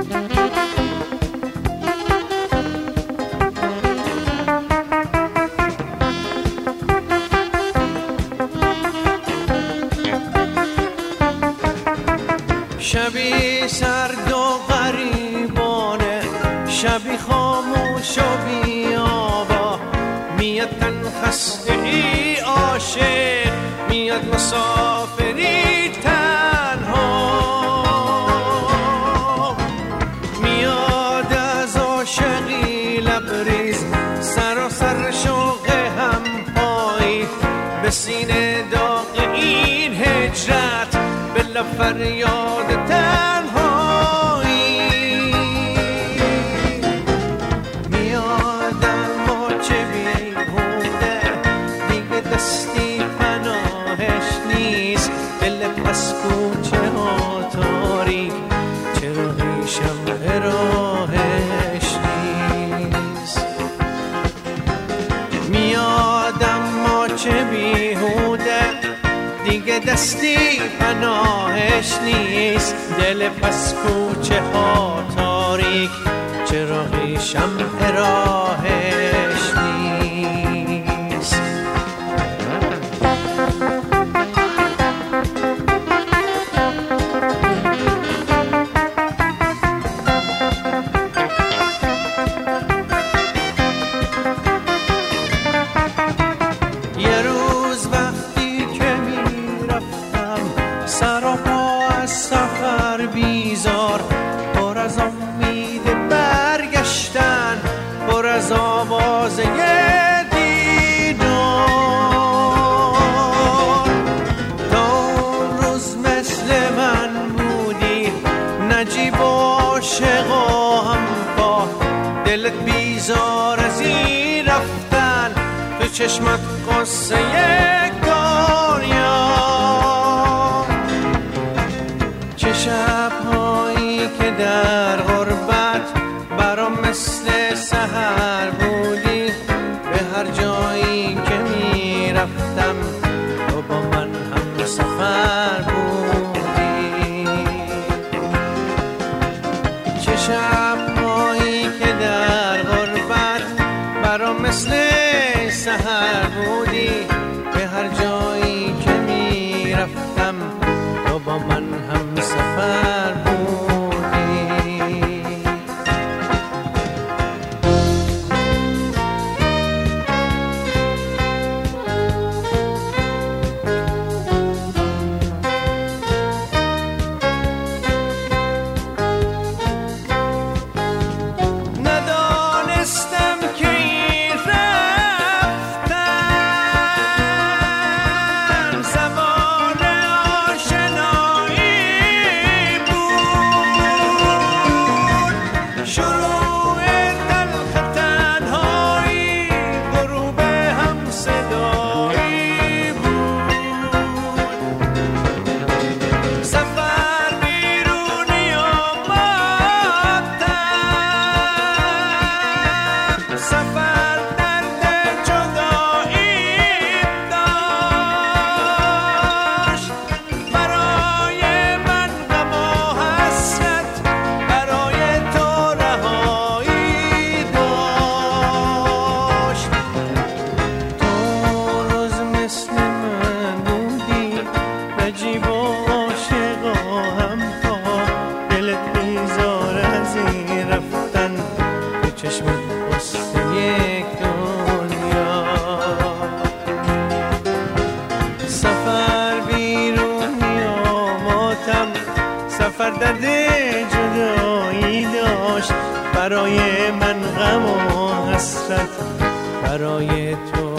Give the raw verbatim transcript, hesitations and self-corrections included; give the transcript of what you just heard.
شبی سرد و غریبانه، شبی خاموش و بی‌آوا، میاد تن خسته ای عاشق، میاد مسافری تنها، میاد از عاشقی لبریز، سراسر شوق هم پایی، به سینه داغ این هجرت، به لب فریاد تنهایی. میادم و چه بیهوده، دیگه دستی پناهش نیست، دل پس کوچه ها تاریک، چرا شمع راهش نیست. میادم و چه بیهوده، دیگه دستی پناهش نیست، دل پس کوچه ها تاریک، چراغی شمع راهش نیست. یه روز وقتی که میرفتم سراپا از سفر بیزار، پر از امید برگشتن، پر از آواز یه دیدار، تا اون روز مثل من بودی، نجیب و عاشق و همپا، دلت بیزار از این رفتن، تو چشمت قصه دنیا. چه شب‌هایی که در غربت برام مثل سحر بودی، به هر جایی که می رفتم تو با من هم سفر بودی. چه شب‌هایی که در غربت برام مثل سحر بودی، به هر جایی که می رفتم تو با من هم سفر بودی. ندانستم که این رفتن زمان آشنایی بود، شروع تلخ تنهایی، غروب هم صدایی بود. سفر بیرونی آمدن، سفر درد جدایی داشت، برای من غم و حسرت، برای تو رهایی داشت. تو روز مثل من بودی، نجیب و عاشق و همپا، دلت بیزار از این رفتن، به چشمت قصه یک دنیا. سفر بیرونی آماتم، سفر درد جدایی داشت، برای من غم و حسرت، برای تو